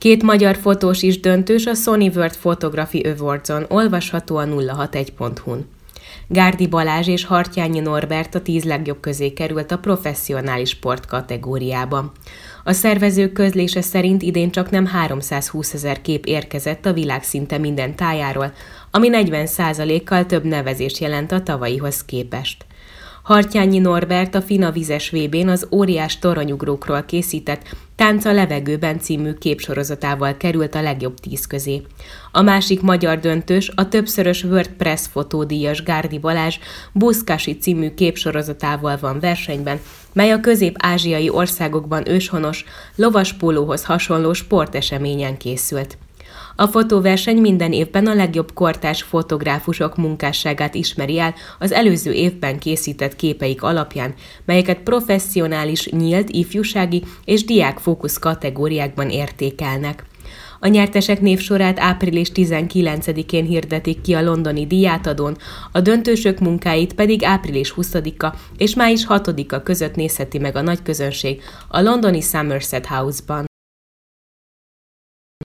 Két magyar fotós is döntős a Sony World Photography Awards-on, olvasható a 061.hu-n. Gárdi Balázs és Hartyányi Norbert a 10 legjobb közé került a professzionális sport kategóriában. A szervezők közlése szerint idén csaknem 320 000 kép érkezett a világ szinte minden tájáról, ami 40%-kal több nevezést jelent a tavalyihoz képest. Hartyányi Norbert a Fina vizes VB-n az óriás toronyugrókról készített Tánc a levegőben című képsorozatával került a legjobb 10 közé. A másik magyar döntős, a többszörös WordPress fotódíjas Gárdi Balázs Buzkashi című képsorozatával van versenyben, mely a közép-ázsiai országokban őshonos, lovaspólóhoz hasonló sporteseményen készült. A fotóverseny minden évben a legjobb kortárs fotográfusok munkásságát ismeri el az előző évben készített képeik alapján, melyeket professzionális, nyílt, ifjúsági és diákfókusz kategóriákban értékelnek. A nyertesek névsorát április 19-én hirdetik ki a londoni díjátadón, a döntősök munkáit pedig április 20-a és május 6-a között nézheti meg a nagyközönség a londoni Somerset House-ban.